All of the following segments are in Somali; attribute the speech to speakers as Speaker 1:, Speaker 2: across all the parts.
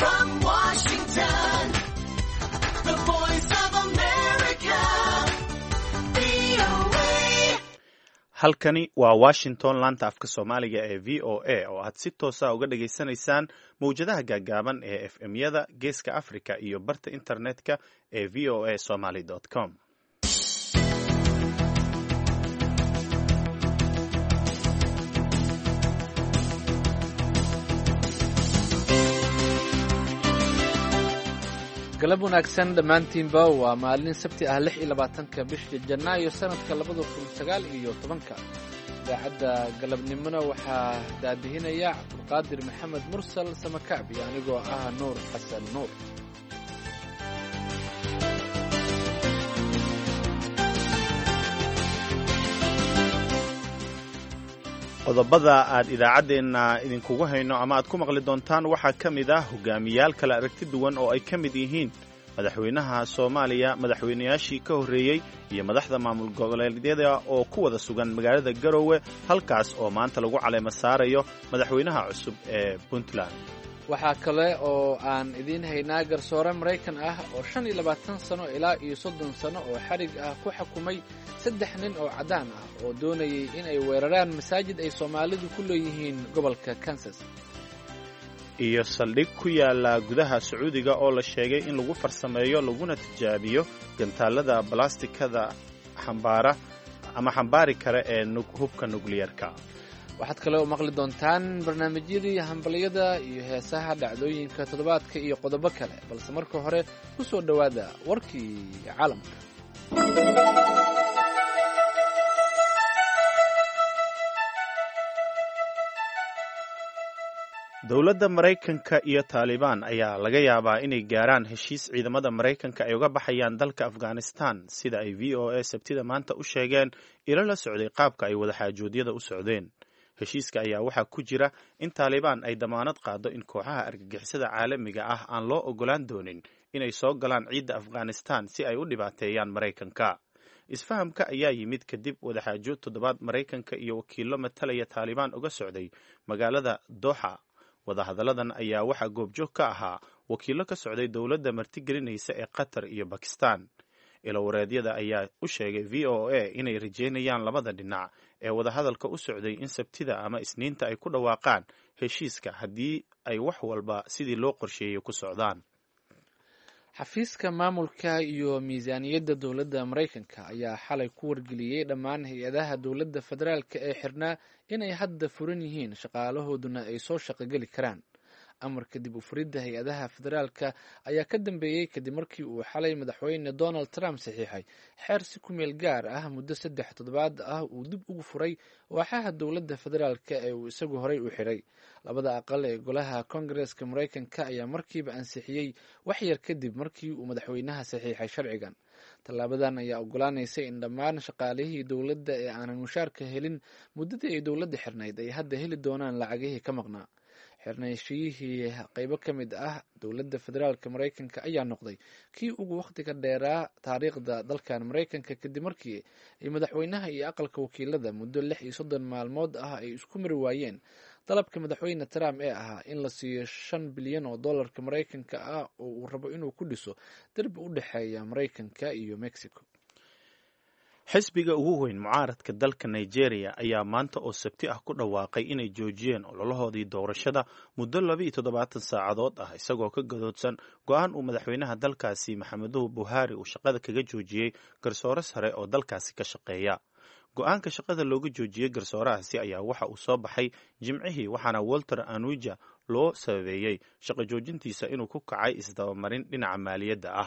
Speaker 1: From Washington, the voice of America, VOA.
Speaker 2: halkani waa washington laanta afka soomaaliga ee v o a oo aad si toosa uga dhageysanaysaan mawjadaha gaagaaban ee fm-yada geeska africa iyo barta internetka ee v o a somaly com.
Speaker 3: galab wanaagsan dhammaantiinba waa maalin sabti ah 26-ka bisha janaayo sanadka 2019 idaacadda galabnimona waxaa daadihinaya cabdulqaadir maxamed mursal samakacbi anigoo ah nuur xasan nuur.
Speaker 2: qodobada aad idaacaddeenna idinkugu hayno ama aad ku maqli doontaan waxaa ka mid ah hogaamiyaal kala aragti duwan oo ay ka mid yihiin madaxweynaha soomaaliya, madaxweynayaashii ka horreeyey iyo madaxda maamul goboleedyada oo ku wada sugan magaalada garowe halkaas oo maanta lagu caleemo saarayo madaxweynaha cusub ee puntland.
Speaker 3: waxaa kale oo aan idiin haynaa garsoore maraykan ah oo 25 sano ilaa iyo 30 sano oo xarig ah ku xukumay 3 nin oo caddaan ah oo doonayay in ay weeraraan masaajid ay soomaalidu ku leeyihiin gobolka kansas.
Speaker 2: iyo saldhig ku yaala gudaha sacuudiga oo la sheegay in lagu farsameeyo laguna tijaabiyo gantaalada balastikada xambaari kara ee hubka nukliyarka.
Speaker 3: waxaad kale oo maqli doontaan barnaamijyadii hambaliyada iyo heesaha dhacdooyinka toddobaadka iyo qodobo kale, balse marka hore ku soo dhowaada warkii caalamka.
Speaker 2: dowladda maraykanka iyo taalibaan ayaa laga yaabaa inay gaaraan heshiis ciidamada maraykanka ay uga baxayaan dalka afghanistan sida ay v o a sabtida maanta u sheegeen ilo la socday qaabka ay wadaxaajoodyada u socdeen. heshiiska ayaa waxaa ku jira in taalibaan ay damaanad qaado in kooxaha argagixisada caalamiga ah aan loo ogolaan doonin inay soo galaan ciidda afghanistan si ay u dhibaateeyaan maraykanka. isfahamka ayaa yimid kadib wadaxaajood toddobaad maraykanka iyo wakiillo matalaya taalibaan uga socday magaalada doxa. wadahadalladan ayaa waxaa goobjoog ka ahaa wakiillo ka socday dowladda martigelinaysa ee qatar iyo bakistan. ilowareedyada ayaa u sheegay v o a inay rajeynayaan labada dhinac ee wadahadalka u socday in sabtida ama isniinta ay ku dhawaaqaan heshiiska haddii ay wax walba sidii loo qorsheeyey ku socdaan.
Speaker 3: xafiiska maamulka iyo miisaaniyadda dowladda maraykanka ayaa xalay ku wargeliyey dhammaan hay-adaha dowladda federaalka ee xirnaa inay hadda furan yihiin shaqaalahooduna ay soo shaqogeli karaan. amarka dib u furidda hay-adaha federaalka ayaa ka dambeeyey kadib markii uu xalay madaxweyne donald trump saxiixay xeer si ku meel gaar ah muddo 3 toddobaad ah uu dib ugu furay waaxaha dowladda federaalka ee uu isagu horey u xiray. labada aqal ee golaha koongareeska maraykanka ayaa markiiba ansixiyey wax yar kadib markii uu madaxweynaha saxiixay sharcigan. tallaabadan ayaa ogolaanaysa in dhammaan shaqaalihii dowladda ee aanan mushaarka helin muddadii ay dowladda xirnayd ay hadda heli doonaan lacagihii ka maqnaa. xirnayshiyihii qaybo ka mid ah dowladda federaalka maraykanka ayaa noqday kii ugu wakhtiga dheeraa taariikhda dalkan maraykanka kadib markii ay madaxweynaha iyo aqalka wakiilada muddo 36 maalmood ah ay isku mari waayeen dalabka madaxweyne trump ee ahaa in la siiyo $5 bilyan oo dollarka maraykanka ah oo uu rabo inuu ku dhiso derbi u dhexeeya maraykanka iyo mexico.
Speaker 2: xisbiga ugu weyn mucaaradka dalka nigeria ayaa maanta oo sabti ah ku dhawaaqay inay joojiyeen ololahoodii doorashada muddo 72 saacadood ah isagoo ka gadoodsan go-aan uu madaxweynaha dalkaasi maxameduhu buhari uu shaqada kaga joojiyey garsoore sare oo dalkaasi ka shaqeeya. go-aanka shaqada looga joojiyey garsoorahaasi ayaa waxa uu soo baxay jimcihii waxaana walter anuja loo sababeeyey shaqo joojintiisa inuu ku kacay isdabamarin dhinaca maaliyadda ah.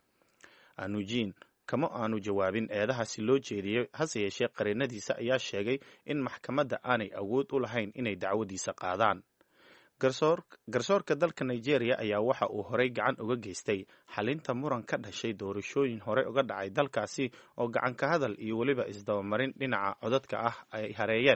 Speaker 2: anujin kama aanu jawaabin eedahaasi loo jeediyey, hase yeeshee qareenadiisa ayaa sheegay in maxkamadda aanay awood u lahayn inay dacwadiisa qaadaan. garsoorka dalka nigeria ayaa waxa uu horey gacan uga geystay xalinta muran ka dhashay doorashooyin hore uga dhacay dalkaasi oo gacan ka hadal iyo weliba isdabamarin dhinaca codadka ah ay hareeyeen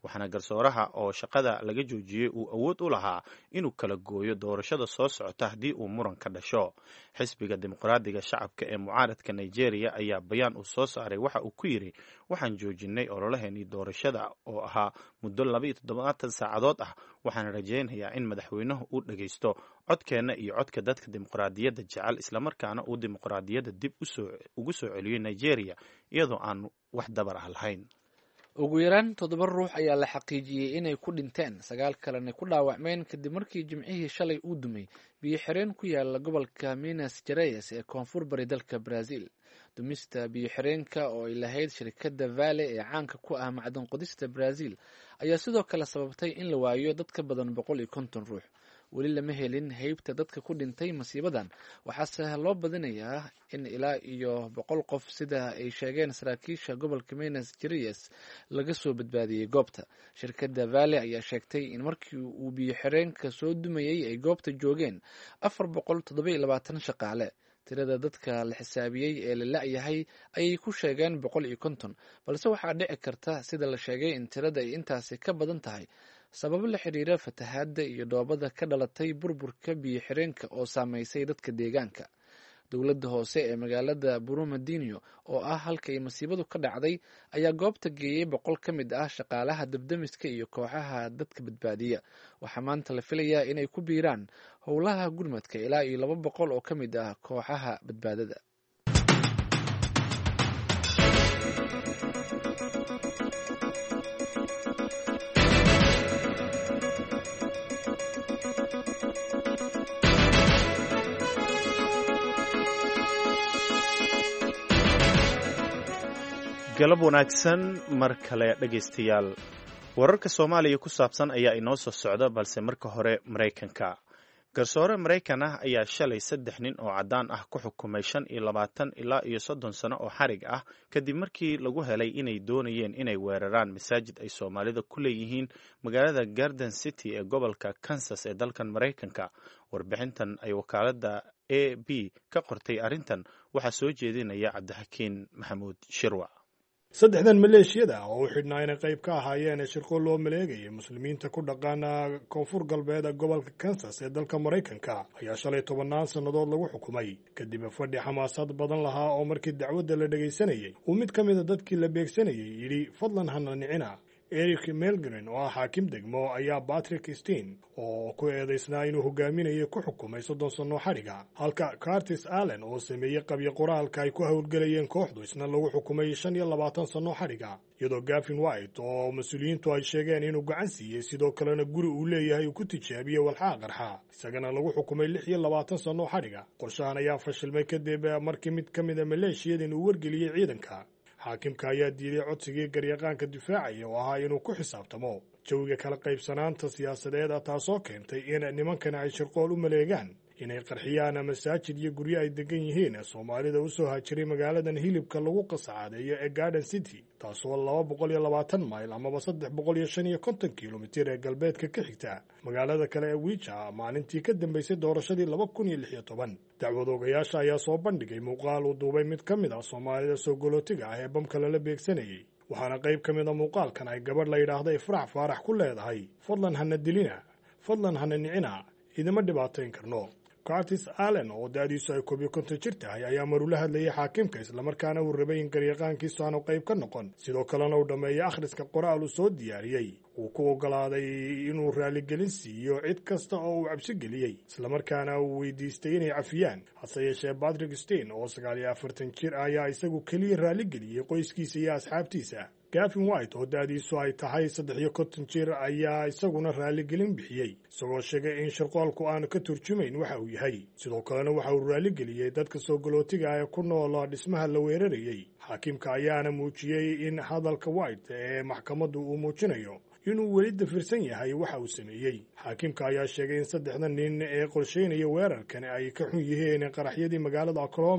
Speaker 2: waxaana garsooraha oo shaqada laga joojiyey uu awood u lahaa inuu kala gooyo doorashada soo socota haddii uu muran ka dhasho. xisbiga dimuqraadiga shacabka ee mucaaradka nigeria ayaa bayaan uu soo saaray waxa uu ku yidhi waxaan joojinay ololaheenii doorashada oo ahaa muddo 27 saacadood ah, waxaana rajaynayaa in madaxweynuhu uu dhagaysto codkeenna iyo codka dadka dimuqraadiyadda jecel, islamarkaana uu dimuqraadiyadda dib ugu soo celiyo nigeria iyadoo aan wax dabar ah lahayn.
Speaker 3: ugu yaraan 7 ruux ayaa la xaqiijiyey inay ku dhinteen, 9 kalena ku dhaawacmeen kadib markii jimcihii shalay uu dumay biyo xireen ku yaala gobolka Minas Gerais ee koonfur bari dalka Brazil. dumista biyo xireenka oo ay lahayd shirkadda Vale ee caanka ku ah macdan qodista Brazil ayaa sidoo kale sababtay in la waayo dad ka badan 150 ruux. weli lama helin heybta dadka ku dhintay masiibadan, waxaase loo badinayaa in ilaa iyo 100 qof sida ay sheegeen saraakiisha gobolka Minas Gerais laga soo badbaadiyey goobta. shirkadda Vale ayaa sheegtay in markii uu biyo xireenka soo dumayey ay goobta joogeen 427 shaqaale. tirada dadka la xisaabiyey ee la la'yahay ayay ku sheegeen 150, balse waxaa dhici karta sida la sheegay in tirada ay intaasi ka badan tahay sababo la xiriira fatahaadda iyo dhoobada ka dhalatay burburka biyo xireenka oo saameysay dadka deegaanka. dowladda hoose ee magaalada Brumadinho oo ah halka ay masiibadu ka dhacday ayaa goobta geeyey 100 ka mid ah shaqaalaha dabdamiska iyo kooxaha dadka badbaadiya. waxaa maanta la filayaa inay ku biiraan howlaha gurmadka ilaa iyo 200 oo ka mid ah kooxaha badbaadada.
Speaker 2: galab wanaagsan mar kale dhegaystayaal. wararka Soomaaliya ku saabsan ayaa inoo soo socda, balse marka hore Mareykanka. garsoore Mareykan ah ayaa shalay 3 nin oo cadaan ah ku xukumay 25 ilaa iyo 30 sano oo xarig ah kadib markii lagu helay inay doonayeen inay weeraraan masaajid ay Soomaalida ku leeyihiin magaalada Garden City ee gobolka Kansas ee dalkan Mareykanka. warbixintan ay wakaaladda AB ka qortay arrintan waxaa soo jeedinaya Cabdixakiin Maxamuud Shirwa.
Speaker 4: 3 maleeshiyada oo u xidhnaa inay qayb ka ahaayeen shirqool loo maleegayay muslimiinta ku dhaqaana koonfur galbeed gobolka Kansas ee dalka Mareykanka ayaa shalay 10 sannadood lagu xukumay kadib fadhi xamaasad badan lahaa oo markii dacwadda la dhageysanayay uu mid ka mid ah dadkii la beegsanayay yidhi fadlan hana nicina. Eric Melgren oo ah xaakim degmo ayaa Patrick Steen oo ku eedeysnaa inuu hogaaminayo ku xukumay 30 sano xariga, halka Curtis Allen oo sameeyay qabyo qoraalka ay ku hawlgalayeen kooxdu isna lagu xukumay 25 sano xariga, iyadoo Gavin White oo mas'uuliyiintu ay sheegeen inuu gacan siiyey sidoo kalena guri uu leeyahay uu ku tijaabiyey walxaha qarxa isagana lagu xukumay 26 sano xariga. qorshahan ayaa fashilmay kadib markii mid ka mid ah maleeshiyadii uu wargeliyay ciidanka. xaakimka ayaa diiday codsigii garyaqaanka difaacaya oo ahaa inuu ku xisaabtamo jawiga kala qaybsanaanta siyaasadeed taasoo keentay in nimankana ay shirqool u maleegaan inay qarxiyaan masaajid iyo guryo ay degan yihiin Soomaalida u soo haajiray magaaladan hilibka lagu qasacaadeeyo ee Garden City, taasoo 220 mayl ama 355 kilomitir ee galbeedka ka xigta magaalada kale ee Wichita maalintii ka dambeysay doorashadii 2016. dacwadoogayaasha ayaa soo bandhigay muuqaal uu duubay mid ka mid ah Soomaalida soo galootiga ah ee bamka la beegsanayay, waxaana qayb ka mid ah muuqaalkan ay gabadh la yiraahdo Ifraax Faarax ku leedahay fadlan hana dilina, fadlan hana nicina, idima dhibaateyn karno. Curtis Allen oo da'diisu ay 50 jir tahay ayaa marula hadlayay xaakimka islamarkaana uu rabay in garyaqaankiisu aanu qayb ka noqon, sidoo kalena uu dhameeyay akhriska qoraal uu soo diyaariyey. uu ku ogolaaday inuu raaligelin siiyo cid kasta oo uu cabsi geliyey, islamarkaana uu weydiistay inay cafiyaan. hase yeeshee Patrick Steen oo 49 jir ayaa isagu keliya raaligeliyey qoyskiisa iyo asxaabtiisa. Gavin White oo da'diisu ay tahay 53 jir ayaa isaguna raaligelin bixiyey, isagoo sheegay in shirqoolku aanu ka turjumayn waxa uu yahay. sidoo kalena waxa uu raaligeliyey dadka soo galootiga ee ku nool dhismaha la weerarayay. xaakimka ayaana muujiyey in hadalka White ee maxkamaddu uu muujinayo inuu weli dafirsan yahay waxa uu sameeyey. xaakimka ayaa sheegay in 3 nin ee qorsheynaya weerarkan ay ka xun yihiin qaraxyadii magaalada Oklahoma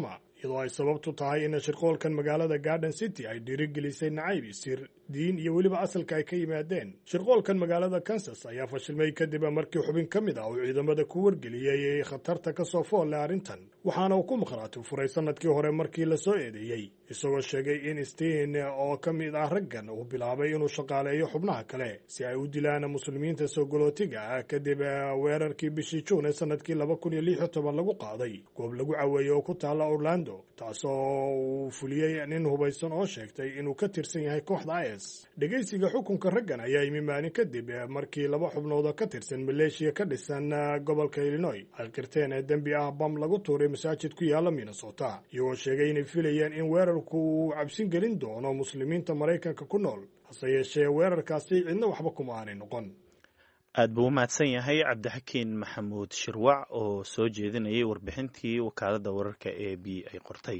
Speaker 4: iyadoo ay sababtu tahay in shirqoolkan magaalada Garden City ay dhiirigelisay nacayb isir diin iyo weliba asalka ay ka yimaadeen. Shirqoolkan magaalada Kansas ayaa fashilmay kadib markii xubin ka mid ah uu ciidamada ku wargeliyay khatarta ka soo fool leh arrintan, waxaana uu ku maqraati furay sanadkii hore markii la soo eedeeyay, isagoo sheegay in Stein oo ka mid ah raggan uu bilaabay inuu shaqaaleeyo xubnaha kale si ay u dilaan muslimiinta soo galootiga ah kadib weerarkii bishii Juun ee sanadkii 2016 lagu qaaday goob lagu caweeyo oo ku taala Orlando, taasoo uu fuliyay nin hubaysan oo sheegtay inuu ka tirsan yahay kooxda IS. dhegeysiga xukunka raggan ayaa yimi maalin kadib markii laba xubnood oo ka tirsan maleeshiya ka dhisan gobolka Illinois ay qirteen dembi ah bam lagu tuuray masaajid ku yaala Minnesota, iyagoo sheegay inay filayeen in weerarku uu cabsin gelin doono muslimiinta Maraykanka ku nool, hase yeeshee weerarkaasi cidna waxba kuma aanay noqon.
Speaker 2: aad buu u mahadsan yahay cabdixakiin maxamuud shirwac oo soo jeedinayay warbixintii wakaaladda wararka AB ay qortay.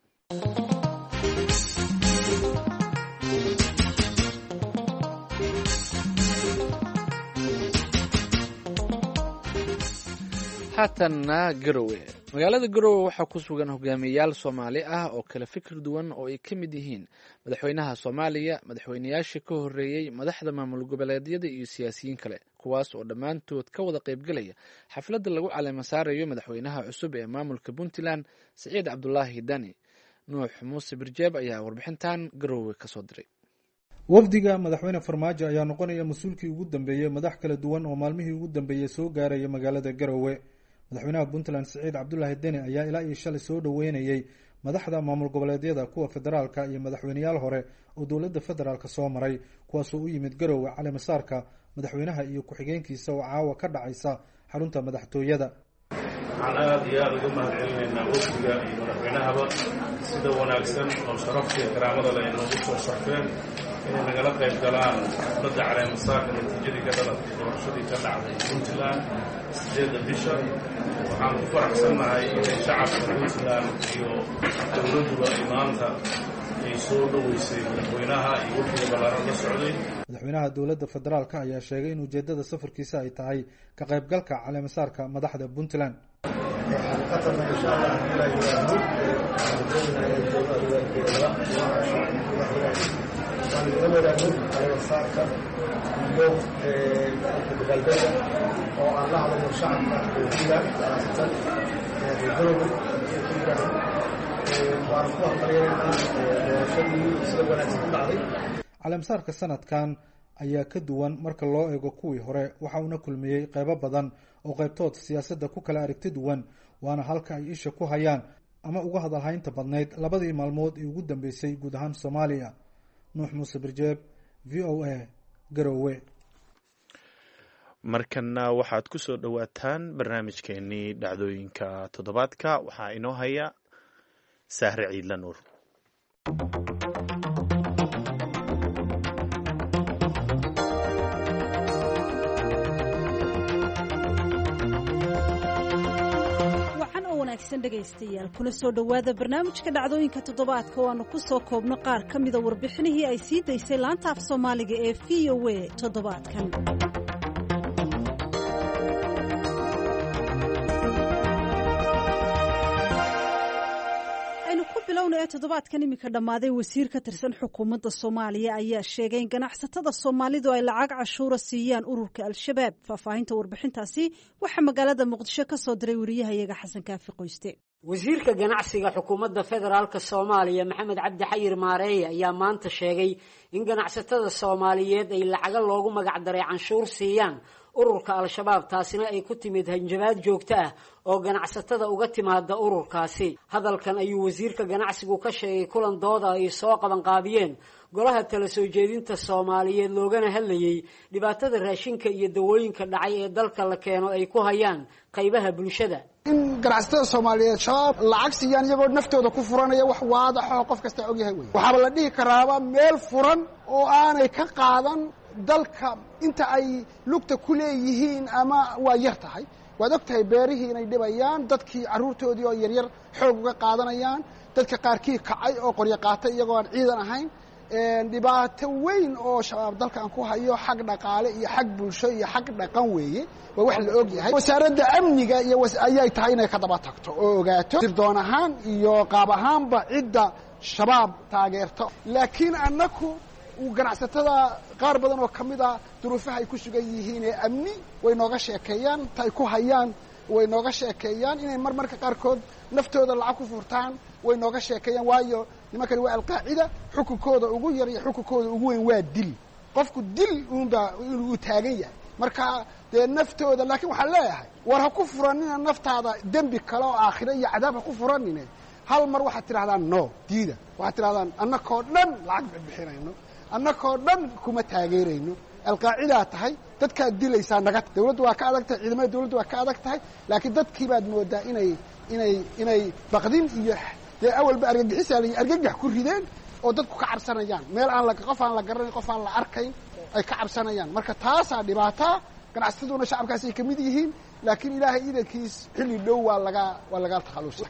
Speaker 3: haatanna garowe. magaalada garowe waxaa ku sugan hogaamiyayaal Soomaali ah oo kala fikir duwan oo ay ka mid yihiin madaxweynaha Soomaaliya, madaxweynayaashii ka horreeyay, madaxda maamul goboleedyada iyo siyaasiyiin kale, kuwaas oo dhammaantood ka wada qaybgelaya xafladda lagu caleema saarayo madaxweynaha cusub ee maamulka Puntland Siciid Cabdulaahi Dani. Nuux Muuse Birjeeb ayaa warbixintan garowe ka soo diray.
Speaker 5: wafdiga madaxweyne Farmaajo ayaa noqonaya mas-uulkii ugu dambeeyay madax kala duwan oo maalmihii ugu dambeeyay soo gaaraya magaalada Garowe. madaxweynaha Puntland Siciid Cabdulaahi Dani ayaa ilaa iyo shalay soo dhaweynayay madaxda maamul goboleedyada, kuwa federaalka iyo madaxweynayaal hore oo dowladda federaalka soo maray, kuwaasoo u yimid Garowe caleema saarka madaxweynaha iyo ku-xigeenkiisa oo caawa ka dhacaysa xarunta madaxtooyada.
Speaker 6: waxaan aad iyo aad uga mahadcelinaynaa wafdiga iyo madaxweynahaba sida wanaagsan oo sharafta iyo karaamada leh inoogu soo sharfeen inay nagala qayb galaan xafladda caleema saarka natiijadii ka dhalatay doorashadii ka dhacday Puntland 8 bisha. waxaan ku faraxsannahay inay shacabka Puntland iyo dowladduba ay maanta ay soo dhoweysay madaxweynaha iyo wafdiga ballaaran la socday.
Speaker 5: madaxweynaha dowladda federaalka ayaa sheegay in ujeedada safarkiisa ay tahay ka qaybgalka caleema saarka madaxda Puntland. caleemasaarka sanadkan ayaa ka duwan marka loo eego kuwii hore, waxa uuna kulmiyey qaybo badan oo qaybtood siyaasadda ku kala aragti duwan, waana halka ay isha ku hayaan ama uga hadalhaynta badnayd labadii maalmood ee ugu dambeysay guud ahaan Soomaaliya. Nuux Muuse Birjeeb, VOA, Garowe.
Speaker 2: markana waxaad ku soo dhowaataan barnaamijkeenii dhacdooyinka toddobaadka. waxaa inoo haya Sahre Ciidla Nuur.
Speaker 7: dhegaystayaal kuna soo dhowaada barnaamijka dhacdooyinka toddobaadka oo aanu ku soo koobno qaar ka mida warbixinihii ay sii daysay laanta af Soomaaliga ee VOA toddobaadkan. aynu ku bilowna ee toddobaadkan iminka dhammaaday wasiir ka tirsan xukuumadda Soomaaliya ayaa sheegay in ganacsatada Soomaalidu ay lacag cashuura siiyaan ururka Al-Shabaab. faahfaahinta warbixintaasi waxaa magaalada Muqdisho ka soo diray wariyahayaga Xasan Kaafi Qoyste.
Speaker 8: wasiirka ganacsiga xukuumadda federaalka Soomaaliya Maxamed Cabdi Xayir Maareey ayaa maanta sheegay in ganacsatada Soomaaliyeed ay lacaga loogu magac daray canshuur siiyaan ururka Al-Shabaab, taasina ay ku timid hanjabaad joogto ah oo ganacsatada uga timaada ururkaasi. hadalkan ayuu wasiirka ganacsigu ka sheegay kulan dooda ay soo qaban qaabiyeen golaha tala soo jeedinta Soomaaliyeed loogana hadlayay dhibaatada raashinka iyo dawooyinka dhacay ee dalka la keeno ay ku hayaan qaybaha bulshada.
Speaker 9: in ganacsatada Soomaaliyeed shabaab lacag siiyaan iyagoo naftooda ku furanaya wax waadax oo qof kasta og yahay. waxaaba la dhihi karaaba meel furan oo aanay ka qaadan dalka inta ay lugta ku leeyihiin ama waa yar tahay. waad og tahay beerihii inay dhibayaan, dadkii carruurtoodii oo yaryar xoog uga qaadanayaan, dadka qaarkii kacay oo qoryo qaatay iyagoo aan ciidan ahayn. dhibaato weyn oo shabaab dalkan ku hayo xag dhaqaale iyo xag bulsho iyo xag dhaqan weeye waa wax la og yahay wasaaradda amniga iyo ayay tahay inay ka daba tagto oo ogaato sirdoon ahaan iyo qaab ahaanba cidda shabaab taageerto laakiin annaku ganacsatada qaar badan oo ka mid a duruufaha ay ku sugan yihiin ee amni way nooga sheekeeyaan tay ku hayaan way nooga sheekeeyaan inay marmarka qaarkood naftooda lacag ku furtaan way nooga sheekeeyaan waayo nimankani waa alqaacida xukunkooda ugu yar iyo xukunkooda ugu weyn waa dil qofku dil uunbaa inuu taagan yahay marka dee naftooda laakiin waxaan leeyahay war ha ku furanina naftaada dembi kale oo aakhiro iyo cadaab ha ku furanine hal mar waxaad tidhahdaan no diida waxaad tidhahdaan annakoo dhan lacag bixinayno annakoo dhan kuma taageerayno alqaacidaa tahay dadkaad dilaysaa naga dawladdu waa ka adag tahay ciidamada dawladdu waa ka adag tahay laakiin dadkii baad moodaa inay baqdin iyo dee awalba argagax ku rideen oo dadku ka cabsanayaan meel qof aan la garanayn qof aan la arkayn ay ka cabsanayaan marka taasaa dhibaataa ganacsataduna shacabkaas ay ka mid yihiin laakiin ilaahay idankiis xilli dhow waa laga takhalusa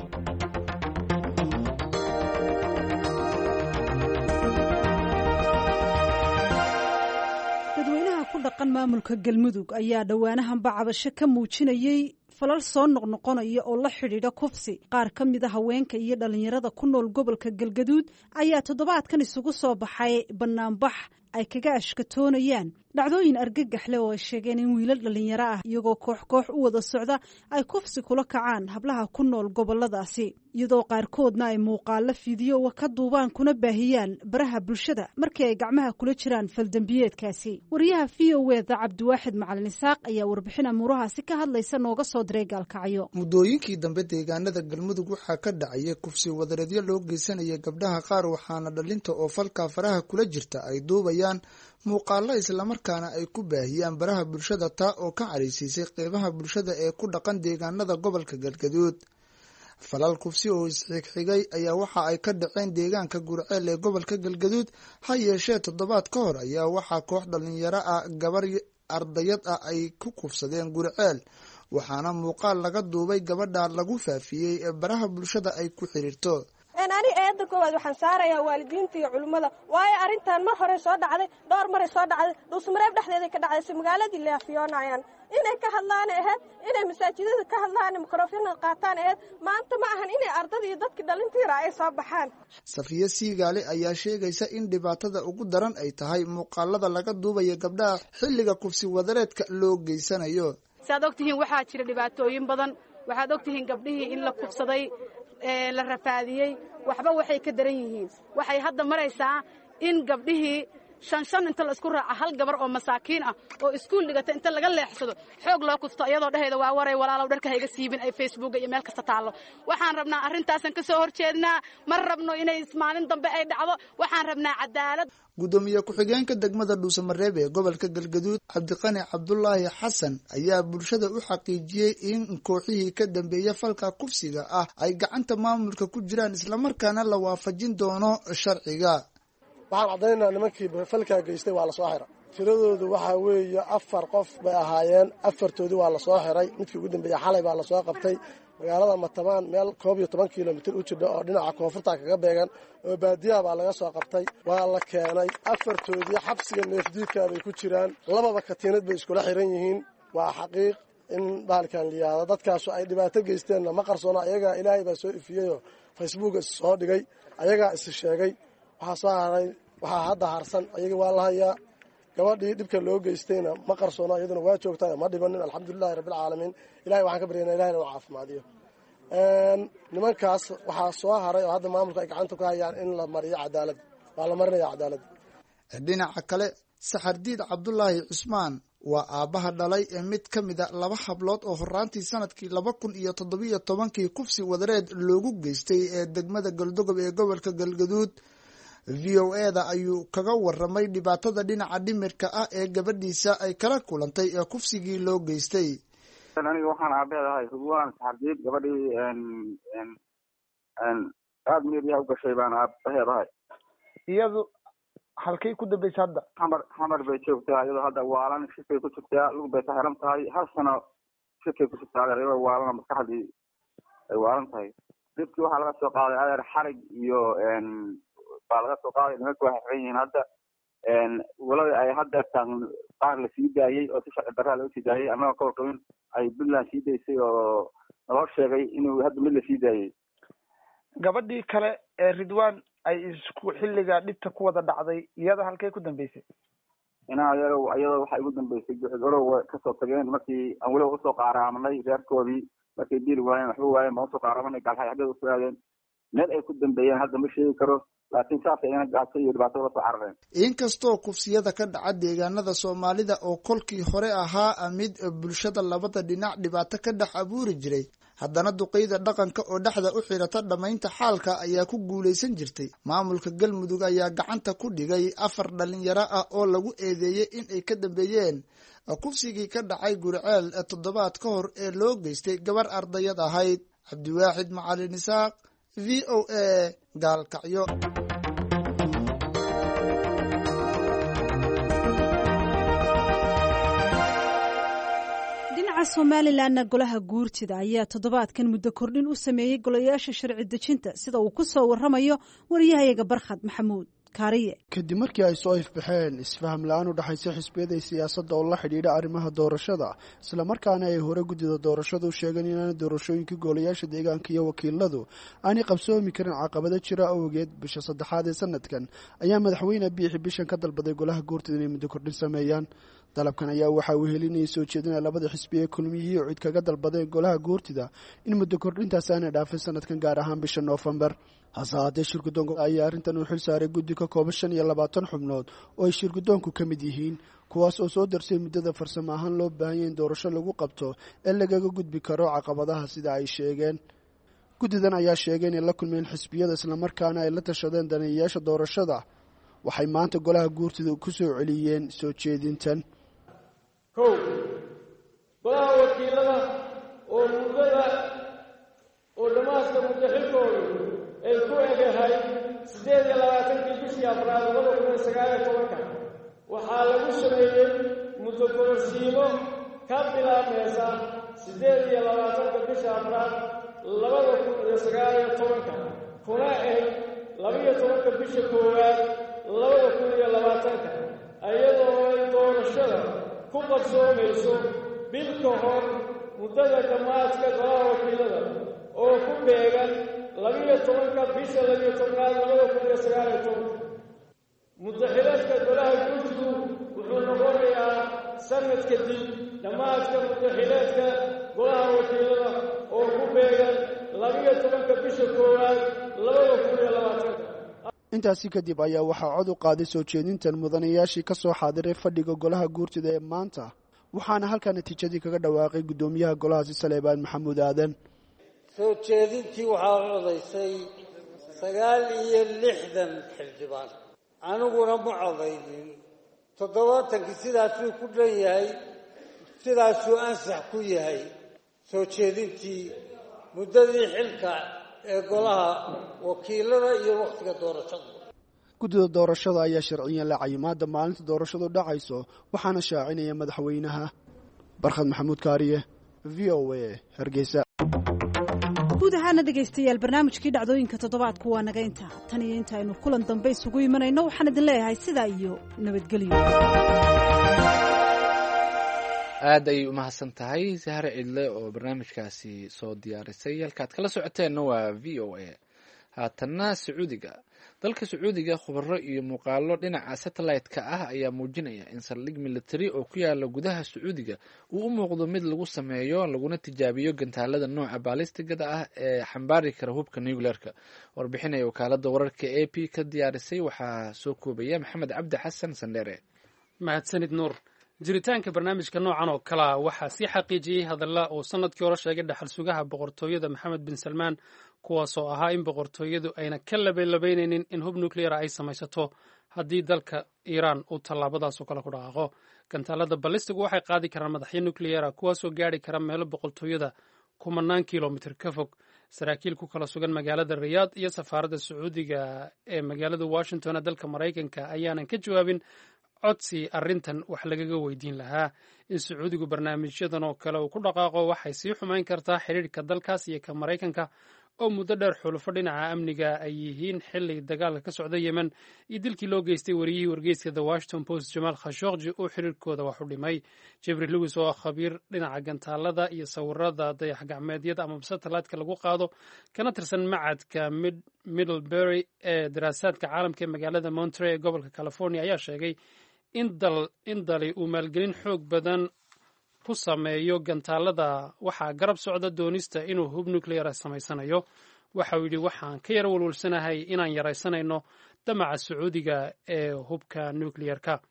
Speaker 7: dadweynaha ku dhaqan maamulka galmudug ayaa dhowaanahanba cabasho ka muujinayey falal soo noqnoqonaya oo la xidhiidha kufsi qaar ka mid a haweenka iyo dhallinyarada ku nool gobolka galgaduud ayaa toddobaadkan isugu soo baxay bannaanbax ay kaga ashkatoonayaan dhacdooyin argagax leh oo ay sheegeen in wiilal dhallinyaro ah iyagoo koox koox u wada socda ay kufsi kula kacaan hablaha ku nool goboladaasi iyadoo qaarkoodna ay muuqaalo fiidiyowa ka duubaan kuna baahiyaan baraha bulshada markii ay gacmaha kula jiraan faldambiyeedkaasi wariyaha v o eda cabdiwaaxid macalin isaaq ayaa warbixin amuurahaasi ka hadlaysa nooga soo diray gaalkacyo
Speaker 10: muddooyinkii dambe deegaanada galmudug waxaa ka dhacaya kufsi wadareedyo loo geysanaya gabdhaha qaar waxaana dhalinta oo falkaa faraha kula jirta ay duubayaan muuqaalo islamarkaana ay ku baahiyaan baraha bulshada taa oo ka caraysiisay qeybaha bulshada ee ku dhaqan deegaanada gobolka galgaduud falal kufsi oo isxigxigay ayaa waxa ay ka dhaceen deegaanka gurceel ee gobolka galgaduud ha yeeshee toddobaad ka hor ayaa waxaa koox dhalinyaro ah gabar ardayad ah ay ku kufsadeen gurceel waxaana muuqaal laga duubay gabadha lagu faafiyey ee baraha bulshada ay ku xiriirto
Speaker 11: ani eedda koowaad waxaan saarayaa waalidiinta iyo culimmada waayo arrintan mar hore soo dhacday dhowr maray soo dhacday dhuusmareeb dhexdeeday ka dhacday si magaaladii leafiyoonayaan inay ka hadlaan ahayd inay masaajidada ka hadlaan mikrofona qaataan ahayd maanta ma ahan inay ardada iyo dadkii dhalintiira ay soo baxaan
Speaker 10: safiya siigaale ayaa sheegaysa in dhibaatada ugu daran ay tahay muuqaalada laga duubaya gabdhaha xilliga kufsi wadareedka loo geysanayo
Speaker 12: saad ogtihiin waxaa jira dhibaatooyin badan waxaad ogtihiin gabdhihii in la kufsaday la rafaadiyey waxba waxay ka daran yihiin waxay hadda maraysaa in gabdhihii shan inta la isku raaca hal gabar oo masaakiin ah oo iskuul dhigata inta laga leexsado xoog loo kufto iyadoo dhehayda waa waray walaalow dharka hayga siibin ay facebooka iyo meel kasta taallo waxaan rabnaa arrintaasan ka soo horjeednaa ma rabno inay maalin dambe ay dhacdo waxaan rabnaa cadaalad
Speaker 10: gudoomiye ku-xigeenka degmada dhuusamareeb ee gobolka galgaduud cabdiqani cabdulaahi xasan ayaa bulshada u xaqiijiyey in kooxihii ka dambeeya falka kufsiga ah ay gacanta maamulka ku jiraan islamarkaana la waafajin doono sharciga
Speaker 13: waxaan caddaynaynaa nimankii falkaa geystay waa la soo xiray tiradoodu waxaa weeye 4 qof bay ahaayeen 4toodii waa la soo xiray midkii ugu dambeeyey xalay baa la soo qabtay magaalada Matabaan meel 12 kilomitir u jidha oo dhinaca koonfurta kaga beegan oo baadiyaha baa laga soo qabtay waa la keenay 4toodii xabsiga neefdiidka bay ku jiraan lababa katiinad bay iskula xiran yihiin waa xaqiiq in baalkan liyaada dadkaas ay dhibaato geysteen ma qarsoona ayaga ilaahay baa soo ifiyay Facebook soo dhigay ayaga is sheegay waxaa hadda harsan ayaga waa la hayaa gabadhii dhibka loo geystayna ma qarsoona iyaduna waa joogtaa ma dhibanin alxamdulillahi rabbil caalamiin ilahay waxaan ka baryaynaa ilahay inuu caafimaadiyo nimankaas waxaa soo haray oo hadda maamulka ay gacanta ku hayaan in la mariyo cadaalad waa la marinaya cadaalad
Speaker 10: dhinaca kale saxardiid cabdulaahi cusmaan waa aabbaha dhalay ee mid ka mid a 2 hablood oo horaantii sanadkii 2017 kufsi wadareed loogu geystay ee degmada galdogob ee gobolka galgaduud v o eda ayuu kaga waramay dhibaatada dhinaca dhimirka ah ee gabadhiisa ay kala kulantay ee kufsigii loo geystay
Speaker 14: aniga waxaan aabeedahay hubwaan saxardiid gabadhii aad meediyaha u gashay baan aabaheedahay
Speaker 15: iyadu halkay ku dambaysa hadda
Speaker 14: xamar bay joogtaa iyadoo hadda waalan shifay ku jirtaa lug bay ka xiran tahay 1 sano shifay ku jirtaa iyadoo waalan maskaxdii ay waalan tahay dibkii waxaa laga soo qaaday adeer xarig iyo baa laga soo qaaday. nimanka waxay xiran yihiin hadda walada ay hadda tan qaar la sii daayey oo si sharci darraa loo sii daayey annaga ka warqabin ay puntland sii daysay oo naloo sheegay inuu hadda mid la sii daayey.
Speaker 15: gabadhii kale ee ridwan ay isku xilliga dhibta ku wada dhacday iyada halkay ku dambeysay?
Speaker 14: iyadoo waxay ugu dambeysay gorow kasoo tageen markii aan weliba usoo qaaraamanay reerkoodii markay dili waayeen waxba waayeen baan usoo qaaraamanay gaalxay xaggeeda usoo aadeen meel ay ku dambeeyeen hadda ma sheegi karo laakiin saas ayna gaajo iyo dhibaato la soo carareen.
Speaker 10: inkastoo kufsiyada ka dhaca deegaanada soomaalida oo kolkii hore ahaa mid bulshada labada dhinac dhibaato ka dhex abuuri jiray, haddana duqeyda dhaqanka oo dhexda u xirata dhammaynta xaalka ayaa ku guulaysan jirtay. maamulka galmudug ayaa gacanta ku dhigay 4 dhalinyaro ah oo lagu eedeeyey in ay ka dambeeyeen kufsigii ka dhacay Gurceel toddobaad ka hor ee loo geystay gabar ardayad ahayd. Cabdiwaaxid Macalin Isaaq, VOA, Gaalkacyo.
Speaker 7: somalilanna golaha guurtida ayaa toddobaadkan muddo kordhin u sameeyey golayaasha sharci dejinta sida uu ku soo waramayo wariyahayaga Barkhad Maxamuud Kaariye.
Speaker 16: kadib markii ay soo ifbaxeen isfaham la-aan u dhaxaysa xisbiyada siyaasadda oo la xidhiidha arrimaha doorashada isla markaana ay hore guddida doorashadu sheegeen inaana doorashooyinka golayaasha deegaanka iyo wakiiladu aanay qabsoomi karin caqabado jira awgeed bisha 3aad ee sanadkan ayaa madaxweyne Biixi bishan ka dalbaday golaha guurtida inay muddo kordhin sameeyaan. dalabkan ayaa waxa uu helinayay soo jeedinaya labada xisbi ee kulmiyihii oo cid kaga dalbaday golaha guurtida in muddo kordhintaas aanay dhaafin sanadkan gaar ahaan bisha Noofembar. hase haddee shirguddoonka ayaa arrintan u xil saaray guddi ka kooban 25 xubnood oo ay shirguddoonku ka mid yihiin kuwaas oo soo darsay muddada farsamo ahaan loo baahan yahay in doorasho lagu qabto ee lagaga gudbi karo caqabadaha sida ay sheegeen. guddidan ayaa sheegay inay la kulmeen xisbiyada isla markaana ay la tashadeen daneeyayaasha doorashada. waxay maanta golaha guurtida ku soo celiyeen soo jeedintan.
Speaker 17: golaha wakiilada oo muddada oo dhammaadka muddaxilkoodu ay ku egahay 28 bishii Abriil 2019 waxaa lagu sameeyey muddo kororsiimo ka bilaabmaysa 28 bisha Abriil 2019 kuna eg 12 bisha koowaad 2020 ayadoo ay doorashada ku qabsoomayso bil ka hor muddada dhammaadka golaha wakiilada oo ku beegan 12 bisha 2019 muddaxileedka golaha guurtidu wuxuu noqonayaa sanad kadib dhammaadka muddaxileedka golaha wakiilada oo ku beegan 12 bisha koowaad 2020.
Speaker 16: intaasi kadib ayaa waxaa cod u qaaday soo jeedintan mudanayaashii ka soo xaadiray fadhiga golaha guurtida ee maanta, waxaana halkaa natiijadii kaga dhawaaqay guddoomiyaha golahaasi Saleebaan Maxamuud Aadan.
Speaker 18: soo jeedintii waxaa codaysay 69 xildhibaan, aniguna ma codaynin. 70 sidaasuu ku dhan yahay, sidaasuu ansax ku yahay soo jeedintii muddadii xilka ee golaha wakiilada iyo waqtiga doorashada.
Speaker 16: guddida doorashada ayaa sharciyan la cayimaada maalinta doorashadu dhacayso waxaana shaacinaya madaxweynaha. Barkhad Maxamuud Kaariye, VOA, Hargeysa.
Speaker 7: guud ahaana dhegaystayaal barnaamijkii dhacdooyinka toddobaadku waa naga intaa. tan iyo inta aynu kulan dambe isugu imanayno waxaan idin leeyahay sidaa iyo nabadgelyo.
Speaker 3: aad ay u mahadsan tahay Sahre Cidle oo barnaamijkaasi soo diyaarisay. halkaad kala socoteenna waa VOA. haatanna Sacuudiga. dalka Sacuudiga khubaro iyo muuqaalo dhinaca satellite-ka ah ayaa muujinaya in saldhig military oo ku yaala gudaha Sacuudiga uu u muuqdo mid lagu sameeyo laguna tijaabiyo gantaalada nooca ballistigada ah ee xambaari kara hubka nuclear-ka. warbixinaya wakaalada wararka AP ka diyaarisay waxaa soo koobaya Maxamed Cabdi Xasan Sandheere.
Speaker 19: mahadsanid Nuur. jiritaanka barnaamijka noocan oo kale ah waxaa sii xaqiijiyey hadalla uu sanadkii hore sheegay dhaxal sugaha boqortooyada Maxamed bin Salmaan, kuwaasoo ahaa in boqortooyadu ayna ka labeynaynin in hub nuclear ay samaysato haddii dalka Iiraan uu tallaabadaasoo kale ku dhaqaaqo. gantaalada ballistigu waxay qaadi karaan madaxyo nucleara kuwaasoo gaari kara meelo boqortooyada 10 kilomitir ka fog. saraakiil ku kala sugan magaalada Riyaad iyo safaaradda Sacuudiga ee magaalada Washington ee dalka Maraykanka ayaanan ka jawaabin codsi arrintan wax lagaga weydiin lahaa. in Sacuudigu barnaamijyadan oo kale uu ku dhaqaaqo waxay sii xumayn kartaa xiriirka dalkaas iyo ka Maraykanka oo muddo dheer xulufo dhinaca amniga ay yihiin xilli dagaalka ka socda yemen iyo dilkii loo geystay wariyihii wargeyska the washington post jamaal khashoggi uu xiriirkooda wax u dhimay. jeffrey lewis oo ah khabiir dhinaca gantaalada iyo sawirada dayax gacmeedyada ama satellite-ka lagu qaado kana tirsan macadka middlebury ee daraasaadka caalamka ee magaalada monterey ee gobolka california ayaa sheegay in dali uu maalgelin xoog badan ku sameeyo gantaalada waxaa garab socda doonista inuu hub nuclear samaysanayo. waxa uu yidhi waxaan ka yara walwalsanahay inaan yaraysanayno damaca sacuudiga ee hubka nuclear-ka.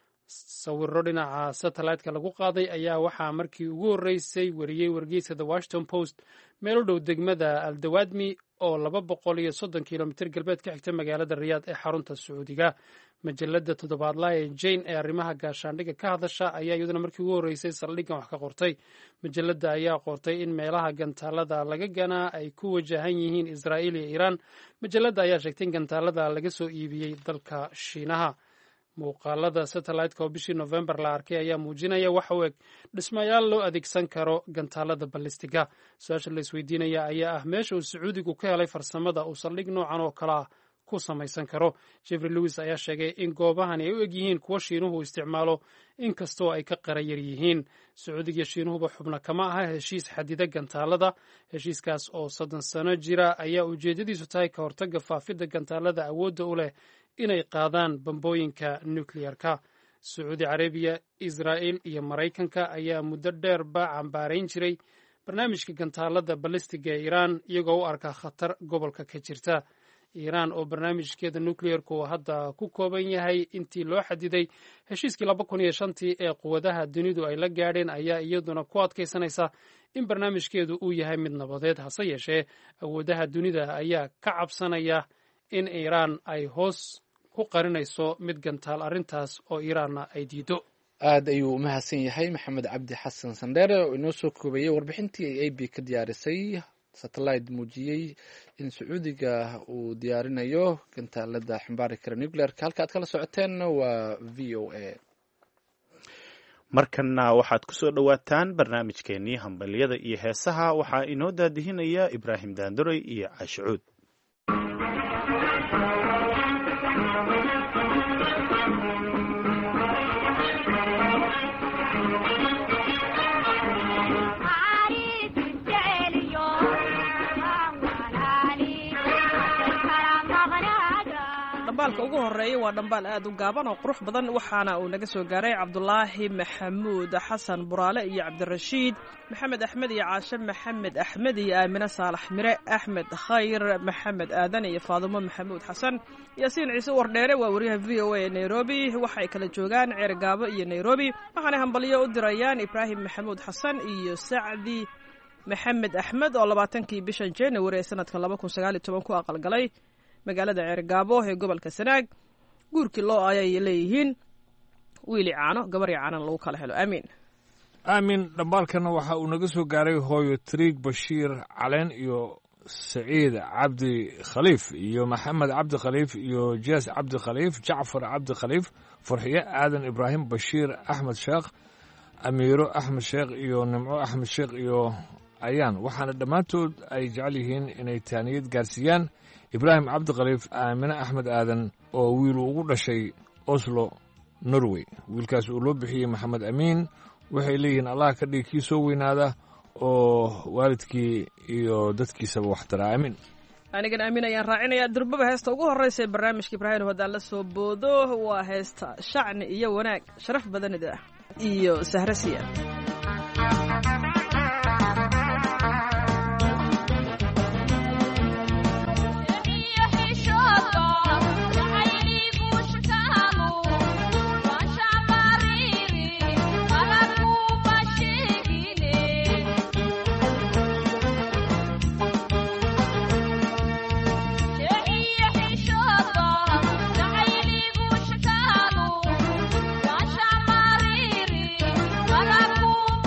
Speaker 19: sawiro dhinaca satellite-ka lagu qaaday ayaa waxaa markii ugu horreysay wariyey wargeyska the washington post meel u dhow degmada aldawadmi oo 230 kilomitir galbeed ka xigta magaalada riyaad ee xarunta sacuudiga. majalada toddobaadlaha ee jane ee arrimaha gaashaandhigga ka hadasha ayaa iyaduna markii ugu horreysay saldhiggan wax ka qortay. majalada ayaa qortay in meelaha gantaalada laga ganaa ay ku wajahan yihiin israa'iil iyo iiraan. majalada ayaa sheegtay in gantaalada laga soo iibiyey dalka shiinaha. muuqaalada satellite-ka oo bishii november la arkay ayaa muujinaya waxa u eg dhismayaal loo adeegsan karo gantaalada ballistiga. su-aasha la isweydiinaya ayaa ah meesha uu sacuudigu ka helay farsamada uu saldhig noocan oo kalea ku samaysan karo. jeffrey lewis ayaa sheegay in goobahani ay u eg yihiin kuwo shiinuhu isticmaalo inkastoo ay ka qarayar yihiin. sacuudiga shiinuhuba xubno kama aha heshiis xadida gantaalada. heshiiskaas oo 30 sano jira ayaa ujeedadiisu tahay ka hortagga faafidda gantaalada awoodda u leh inay qaadaan bambooyinka nuclear-ka. sacuudi carabiya, israa'iil iyo maraykanka ayaa muddo dheerba cambaarayn jiray barnaamijka gantaalada ballistiga ee iiraan iyagoo u arka khatar gobolka ka jirta. iiraan oo barnaamijkeeda nuclear-ku hadda ku kooban yahay intii loo xadiday heshiiskii 2005 ee quwadaha dunidu ay la gaadheen ayaa iyaduna ku adkaysanaysa in barnaamijkeedu uu yahay mid nabadeed. hase yeeshee awoodaha dunida ayaa ka cabsanaya in iiraan ay hoos ku qarinayso mid gantaal arrintaas oo iiraanna ay diido.
Speaker 3: aad ayuu umahadsan yahay maxamed cabdi xasan sandheere oo inoo soo koobayey warbixintii ay ab ka diyaarisay satellite muujiyey in sacuudiga uu diyaarinayo gantaalada xambaari kara nuclearka. halka aad kala socoteen waa v o a.
Speaker 2: markanna waxaad ku soo dhowaataan barnaamijkeenii hambalyada iyo heesaha waxaa inoo daadihinaya ibraahim daanduray iyo caashicuud.
Speaker 20: dhambaalka ugu horeeya waa dhambaal aad u gaaban oo qurux badan waxaana uu naga soo gaaray cabdulaahi maxamuud xasan buraale iyo cabdirashiid maxamed axmed iyo caashe maxamed axmed iyo aamine saalax mire axmed khayr maxamed aadan iyo faadumo maxamuud xasan yaasiin ciise wardheere waa wariyaha v o a ee nairobi waxay kala joogaan ceergaabo iyo nairobi waxaanay hambalyo u dirayaan ibraahim maxamuud xasan iyo sacdi maxamed axmed oo 20kii bishan january ee sanadka 2019 ku aqalgalay magaalada ceergaabo ee gobolka sanaag. guurkii loo ayay leeyihiin wiili caano gabari caanan lagu kala helo. aamiin.
Speaker 21: aamin. dhambaalkana waxa uu naga soo gaaray hooyo triig bashiir caleen iyo saciid cabdi khaliif iyo maxamed cabdi khaliif iyo jees cabdi khaliif jacfar cabdi khaliif farxiye aadan ibraahim bashiir axmed sheekh amiiro axmed sheekh iyo nimco axmed sheekh iyo ayaan. waxaana dhammaantood ay jecel yihiin inay taaniyad gaarsiiyaan ibraahim cabdi khaliif aamine axmed aadan oo wiiluu ugu dhashay oslo norway. wiilkaas uu loo bixiyey maxamed amiin. waxay leeyihiin allah ka dhig kii soo weynaada oo waalidkii iyo dadkiisaba waxtara. aamin.
Speaker 20: anigan aamin ayaan raacinayaa durbaba heesta ugu horreysa ee barnaamijka ibraahim haddaan la soo boodo waa heesta shacni iyo wanaag sharaf badanida iyo sahrasiya.
Speaker 1: Para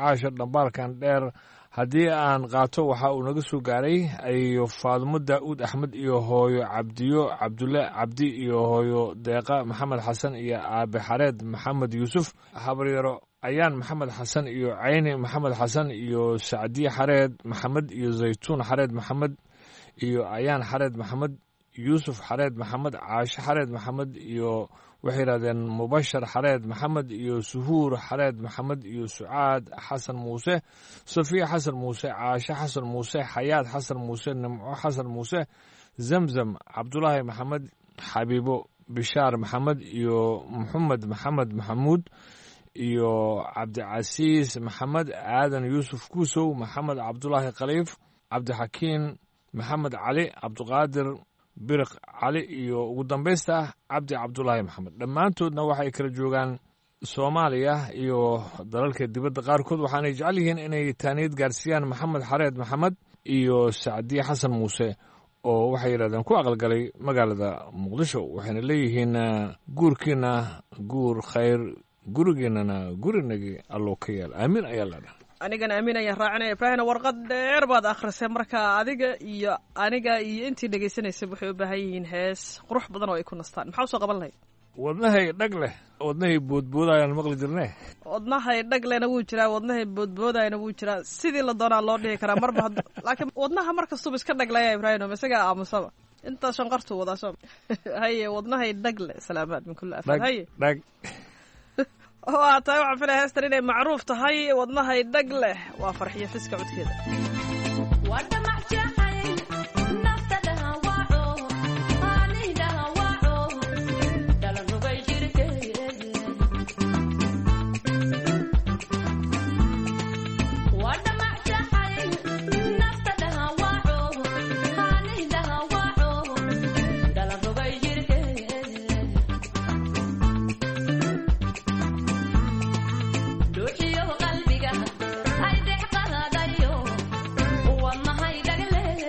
Speaker 21: caasha dhambaalkan dheer haddii aan qaato waxa uu naga soo gaaray ayo faadmo daa'uud axmed iyo hooyo cabdiyo cabdulle cabdi iyo hooyo deeqa maxamed xasan iyo aabe xareed maxamed yuusuf habaryaro ayaan maxamed xasan iyo cayni maxamed xasan iyo sacdiye xareed maxamed iyo zaytuun xareed maxamed iyo ayaan xareed maxamed yuusuf xareed maxamed caashe xareed maxamed iyo waxay yidhahdeen mubashar xareed maxamed iyo suhuur xareed maxamed iyo sucaad xasan muuse safiya xasan muuse caashe xasan muuse xayaad xasan muuse nimco xasan muuse zamzam cabdulaahi maxamed xabiibo bishaar maxamed iyo maxamed maxamed maxamuud iyo cabdicasiis maxamed aadan yuusuf kuusow maxamed cabdulaahi khaliif cabdixakiin maxamed cali cabdiqaadir biriq cali iyo ugu dambaysta cabdi cabdulaahi maxamed dhammaantoodna waxay kala joogaan soomaaliya iyo dalalka dibadda qaarkood waxaanay jecel yihiin inay taaniyad gaarsiiyaan maxamed xareed maxamed iyo sacdiye xasan muuse oo waxay yidhahdeen ku aqalgalay magaalada muqdisho waxayna leeyihiin guurkiina guur khayr gurigeennana gurinagii alloo ka yaal aamiin ayaa ladha
Speaker 20: anigana amiin ayaan raacinaya ibraahimna warqad dheer baad akhrisay marka adiga iyo aniga iyo intii dhegaysanaysa waxay u baahan yihiin hees qurux badan oo ay ku nastaan maxaa usoo qaban lahayd
Speaker 21: wadnahay dhag leh wadnahay boodboodayaan maqli jirne
Speaker 20: wadnahay dhag lehna wuu jiraa wadnahay boodboodayana wuu jiraa sidii la doonaa loo dhihi karaa marba laakiin wadnaha mar kastuba iska dhaglaya ibraahim isagaa aamusaba intaa shanqartuu wadaa soo haye wadnahay dhag leh salaamaad min kulli afad haye dhag waa tahay waxaan filaya heestan inay macruuf tahay wadnahay dhag leh waa farxiyo fiska codkeeda
Speaker 1: qalbiga ay deeq qadayo wadnahay dhag leh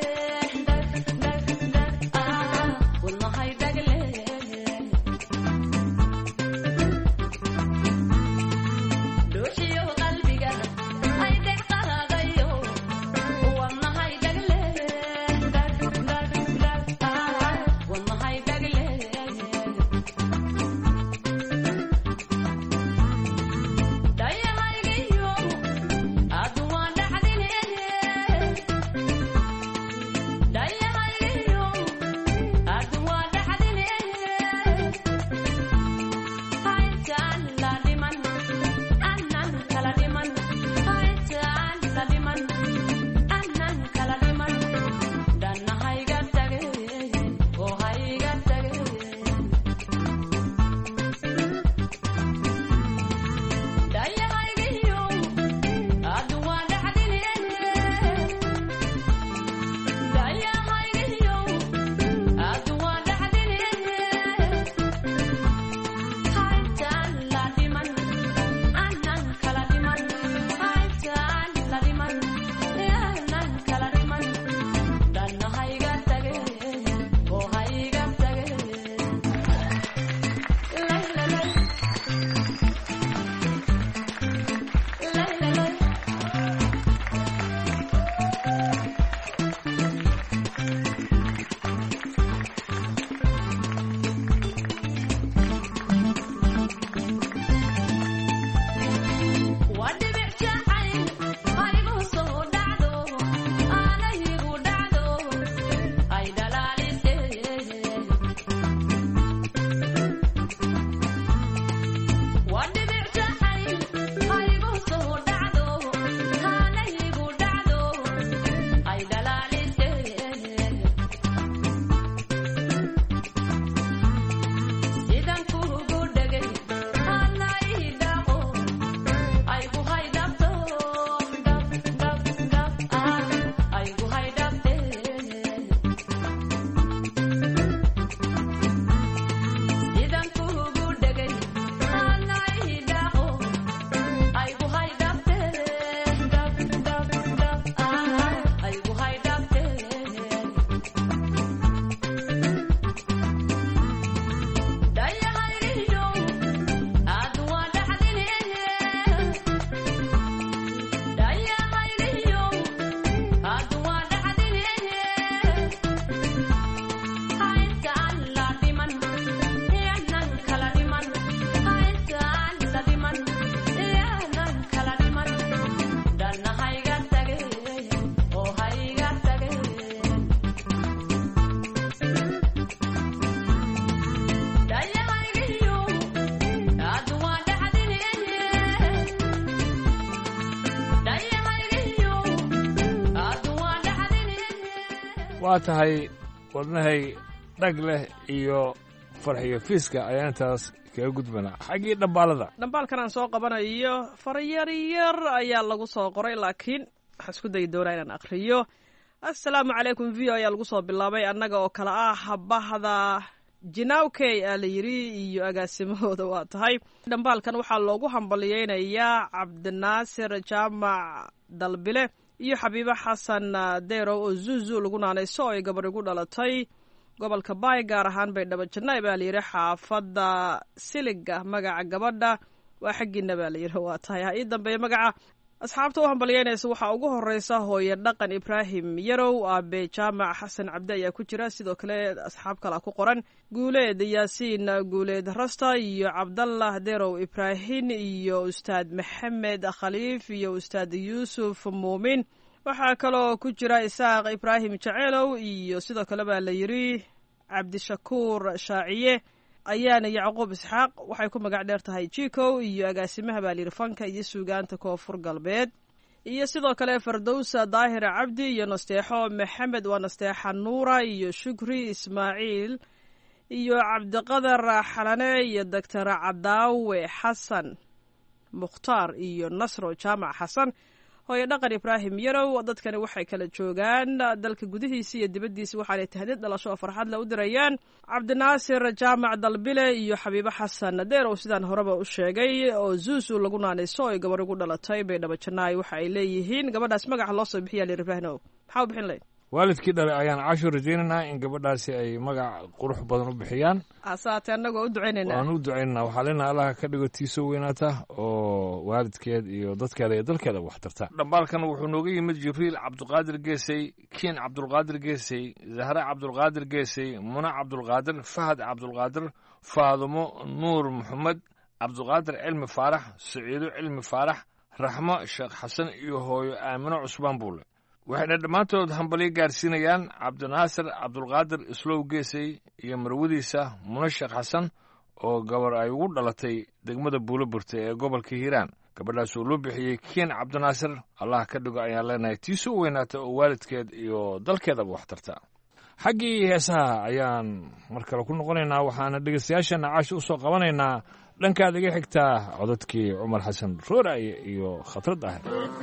Speaker 21: waa tahay wadnahay dhag leh iyo farxiyo fiiska ayaa intaas kaga gudbanaa xaggii dhambaalada
Speaker 20: dhambaalkan aan soo qabanayo faryaryar ayaa lagu soo qoray laakiin waxaan isku dayi doonaa inaan akhriyo assalaamu calaykum v o ayaa lagu soo bilaabay annaga oo kale ah bahda jinawkey aa la yidhi iyo agaasimahooda waa tahay dhambaalkan waxaa loogu hambaliyeynayaa cabdinaasir jaamac dalbile iyo xabiibo xasan deerow oo zuuzu lagu naanayso oo ay gabar igu dhalatay gobolka baay gaar ahaan baydhabo jannaay baa layidhi xaafadda siliga magaca gabadha waa xaggiina baa layidhi waa tahay ha ii dambeeya magaca asxaabta u hambalyeynaysa waxaa ugu horeysa hooye dhaqan ibraahim yarow aabe jaamac xasan cabdi ayaa ku jira sidoo kale asxaab kalea ku qoran guuleed yaasiin guuleed rasta iyo cabdallah derow ibraahin iyo ustaad maxamed khaliif iyo ustaad yuusuf muumin waxaa kaloo ku jira isaaq ibraahim jaceelow iyo sidoo kale baa la yidhi cabdishakuur shaaciye ayaana yacquub isxaaq waxay ku magac dheer tahay jikow iyo agaasimaha baa layidhi fanka iyo suugaanta koonfur galbeed iyo sidoo kale fardowsa daahir cabdi iyo nasteexo maxamed waa nasteexa nuura iyo shukri ismaaciil iyo cabdiqadar xalane iyo doctor cadaawe xasan mukhtaar iyo nasro jaamac xasan hooye dhaqan ibraahim yarow dadkani waxay kala joogaan dalka gudihiisa iyo dibaddiisa waxaanay tahdid dhalasho oo farxad le u dirayaan cabdinaasir jaamac dalbile iyo xabiibo xasan deerow sidaan horeba u sheegay oo zuusu lagu naanayso oo ay gabar ugu dhalatay baydhabo jannaay waxa ay leeyihiin gabadhaas magaca loo soo bixiya lir ibraahimow maxaa u bixin lahayd
Speaker 21: waalidkii dhalay ayaan casho rajaynaynaa in gabadhaasi ay magac qurux badan u bixiyaan
Speaker 20: asaate annagoo u ducaynaynaa
Speaker 21: waan u ducaynaynaa waxaa leenaha allaha ka dhigo tiisoo weynaata oo waalidkeed iyo dadkeeda iyo dalkeeda wax tarta dhambaalkan wuxuu nooga yimid jibriil cabdulqaadir geesey kiin cabdulqaadir geesey zahre cabdulqaadir geesey muna cabdulqaadir fahad cabdulqaadir faadumo nuur maxamed cabdulqaadir cilmi faarax saciido cilmi faarax raxmo sheekh xasan iyo hooyo aamino cusbaan buule waxayna dhammaantood hambalyo gaarsiinayaan cabdinaasir cabdulqaadir islow geesey iyo marwadiisa muna sheekh xasan oo gabar ay ugu dhalatay degmada buulo burte ee gobolka hiiraan gabadhaas oo loo bixiyey kiin cabdinaasir allah ka dhigo ayaan leenahay tiisoo weynaata oo waalidkeed iyo dalkeedaba wax tarta xaggii heesaha ayaan mar kale ku noqonaynaa waxaana dhegaystayaashana caashi u soo qabanaynaa dhankaad iga xigtaa codadkii cumar xasan rooraye iyo khatrad ahir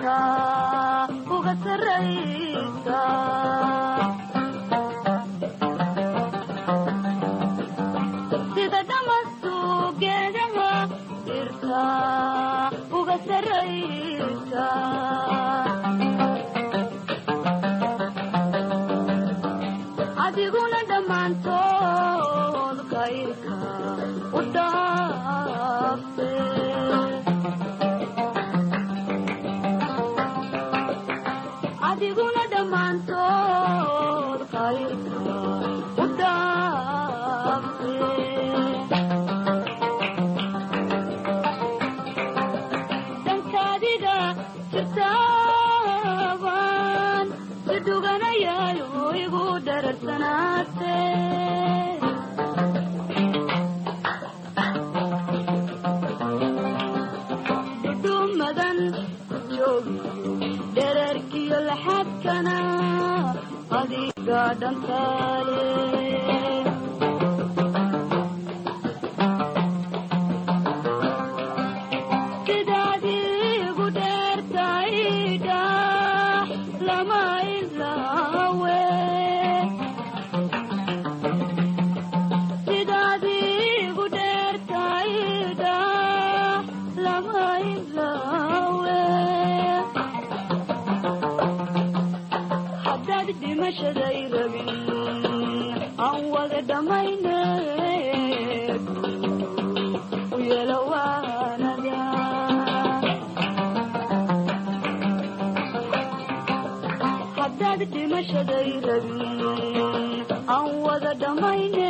Speaker 1: adiguna dhammaantood kayrka u dhaafe adiguna dhammaantood kayrka u dhaafe dankaadiga jirtaaban si dhuganayayo igu dhararsanaate dhudhumadan joogiyo dherarkiyo laxadkana adiga dhantaale sidaad igu dheertaydha lama ilaawe sidaad igu dheertaydha lama ilaawe haddaad dhimashaday rabin aan wada dhammayne u yeelo waanada haddaad dhimashaday rabin aan wada dhammayne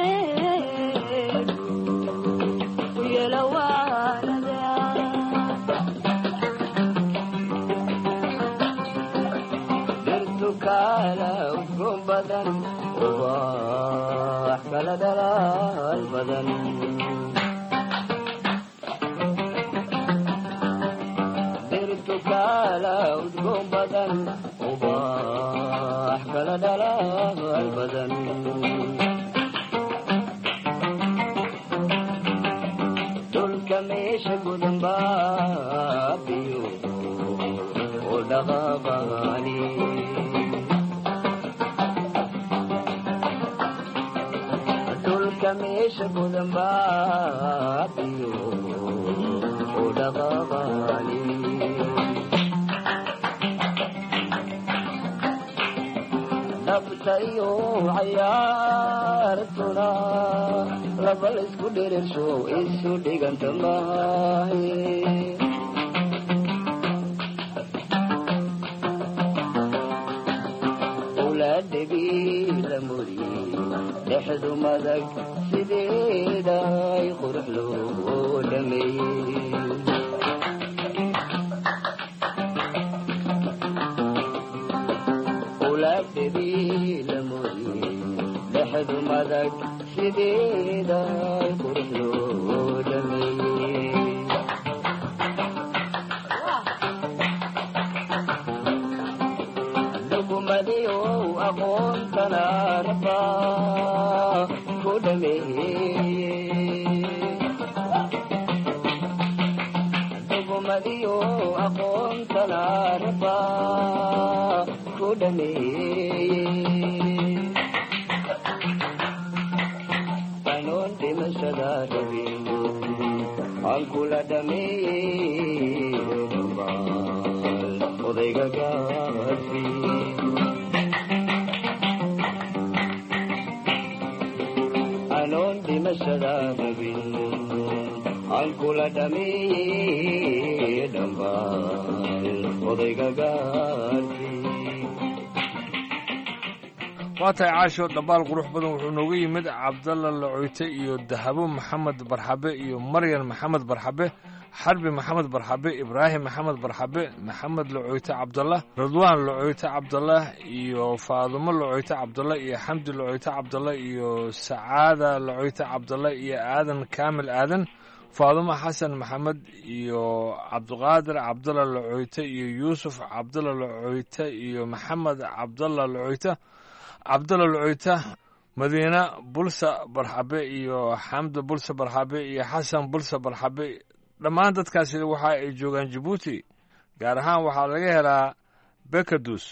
Speaker 1: u yeelo waanada
Speaker 4: kala udgoon badan wax kala dhalaal badan dirtu kala udgoon badan wax kala dhalaal dhulka meesha gudanbaabiyo oo dhaqaaqaani dhulka meesha gudanbaabiyo oo dhaqaaqaani nabtayo cayaartuna labal isku dhirirsho isu dhiganta maahe owlaadhegii la muriyey dhexdu madag sideeday qurux loo dhameeyey dhexdu madag sideeday qurux loo dhameeyey dhugumadiyow aqoontana rabaa ku dhameeyey dhugumadiyow aqoontana rabaa ku dhameeyey ankula dhameeyey odayga gaasi anoon dhimashada rabin ankula dhameeyey dhambaal odayga gaasi
Speaker 21: waa tahay caasho dhambaal qurux badan wuxuu nooga yimid cabdalla lacoyte iyo dahabo maxamed barxabe iyo maryan maxamed barxabe xarbi maxamed barxabe ibraahim maxamed barxabe maxamed lacoyte cabdallah ridwaan lacoyte cabdallah iyo faadumo lacoyte cabdallah iyo xamdi lacoyte cabdallah iyo sacaada lacoyte cabdallah iyo aadan kaamil aadan faadumo xasan maxamed iyo cabdiqaadir cabdalla lacoyte iyo yuusuf cabdalla lacoyte iyo maxamed cabdalla lacoyte cabdalla lacoyte madiina bulsa barxabe iyo xamdi bulsa barxabe iyo xasan bulsa barxabe dhammaan dadkaasi waxa ay joogaan jabuuti gaar ahaan waxaa laga helaa bekadus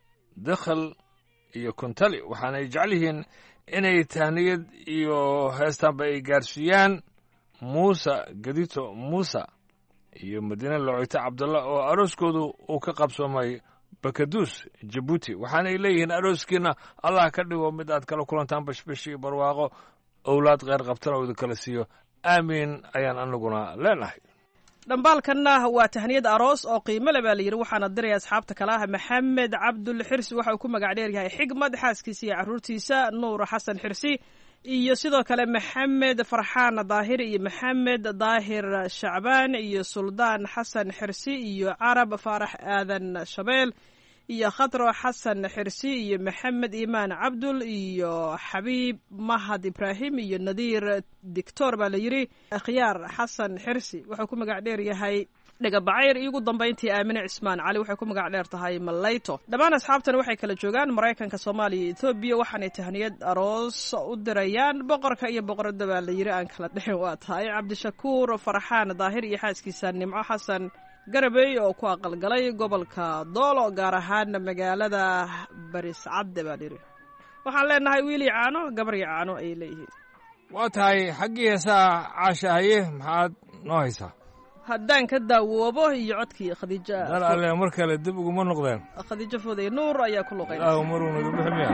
Speaker 21: dakhal iyo kuntali waxaana ay jecel yihiin inay tahniyad iyo heestaanba ay gaarsiiyaan muuse gadito muuse iyo madiina lacoyte cabdalla oo arooskoodu uu ka qabsoomay bakadus jabuuti waxaana ay leeyihiin arooskiina allah ka dhigo mid aad kala kulantaan bashbash iyo barwaaqo owlaad kheyr qabtana oo idin kala siiyo aamiin ayaan anaguna leenahay
Speaker 20: dhambaalkanna waa tahniyad aroos oo qiimo le baa layidhi waxaana diraya asxaabta kale ah maxamed cabdul xirsi waxa uu ku magac dheer yahay xigmad xaaskiisa iyo carruurtiisa nuur xasan xirsi iyo sidoo kale maxamed farxaan daahir iyo maxamed daahir shacbaan iyo suldaan xasan xirsi iyo carab faarax aadan shabeel iyo khatro xasan xirsi iyo maxamed iimaan cabdul iyo xabiib mahad ibraahim iyo nadiir dictor baa la yidhi akhyaar xasan xirsi wuxuu ku magac dheer yahay dhegabacayr iyo ugu dambayntii aamine cismaan cali waxay ku magac dheer tahay malayto dhammaan asxaabtan waxay kala joogaan maraykanka soomaaliya iyo etoobiya waxaanay tahniyad aroos u dirayaan boqorka iyo boqorada baa la yidhi aan kala dhexin waa tahay cabdishakuur farxaan daahir iyo xaaskiisa nimco xasan garabey oo ku aqalgalay gobolka doolo gaar ahaan magaalada bariscadde baa layidhi waxaan leenahay wiilii caano gabarya caano ayay leeyihiin
Speaker 21: waa tahay xaggii heesaha caasha haye maxaad noo haysaa
Speaker 20: haddaan ka daawoobo iyo codkii khadiijo
Speaker 21: dal alle mar kale dib uguma noqdeen
Speaker 20: khadiijo fooday nuur ayaa ku luqay
Speaker 21: ilaahu maruu naga bixi miya